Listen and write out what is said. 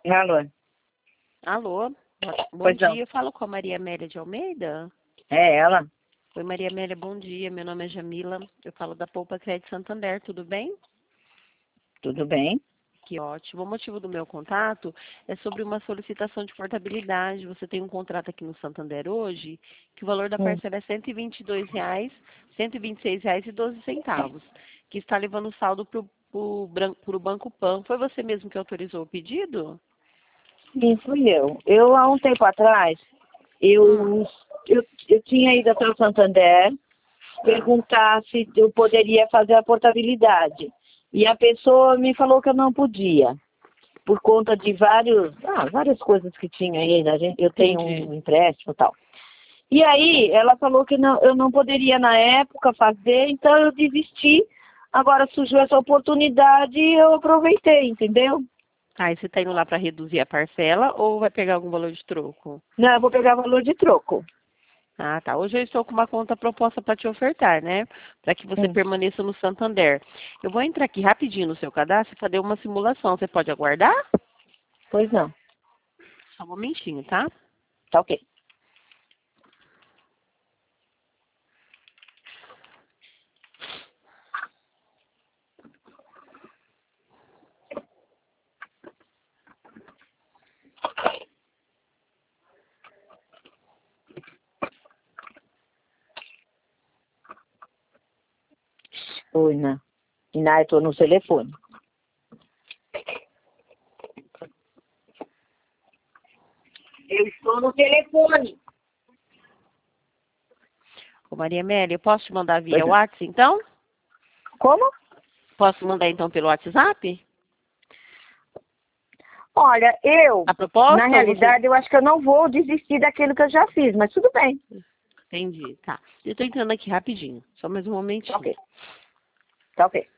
Alô? Alô, bom Pois dia. não. Eu falo com a Maria Amélia de Almeida. É ela? Oi, Maria Amélia, bom dia. Meu nome é Jamila. Eu falo da Poupa Crédito Santander, tudo bem? Tudo bem? Que ótimo. O motivo do meu contato é sobre uma solicitação de portabilidade. Você tem um contrato aqui no Santander hoje, que o valor da parcela é R$ 122,00, R$ 126,12, que está levando o saldo para o Banco Pan. Foi você mesmo que autorizou o pedido? Sim, fui eu. Eu, há um tempo atrás, eu tinha ido até o Santander perguntar se eu poderia fazer a portabilidade. E a pessoa me falou que eu não podia, por conta de várias coisas que tinha aí, né? Eu tenho Entendi. um empréstimo e tal. E aí, ela falou que não, eu não poderia na época fazer, então eu desisti. Agora surgiu essa oportunidade e eu aproveitei, entendeu? Aí você está indo lá para reduzir a parcela ou vai pegar algum valor de troco? Não, eu vou pegar valor de troco. Ah, tá. Hoje eu estou com uma conta proposta para te ofertar, né? Para que você permaneça no Santander. Eu vou entrar aqui rapidinho no seu cadastro e fazer uma simulação. Você pode aguardar? Pois não. Só um momentinho, tá? Tá ok. Oi, né? Não, eu tô no telefone. Eu estou no telefone. Ô, Maria Amélia, eu posso te mandar Pois via não. WhatsApp, então? Como? Posso mandar, então, pelo WhatsApp? Olha, A na proposta ou você... realidade, eu acho que eu não vou desistir daquilo que eu já fiz, mas tudo bem. Entendi, tá. Eu estou entrando aqui rapidinho. Só mais um Tá momentinho. ok. Tá ok.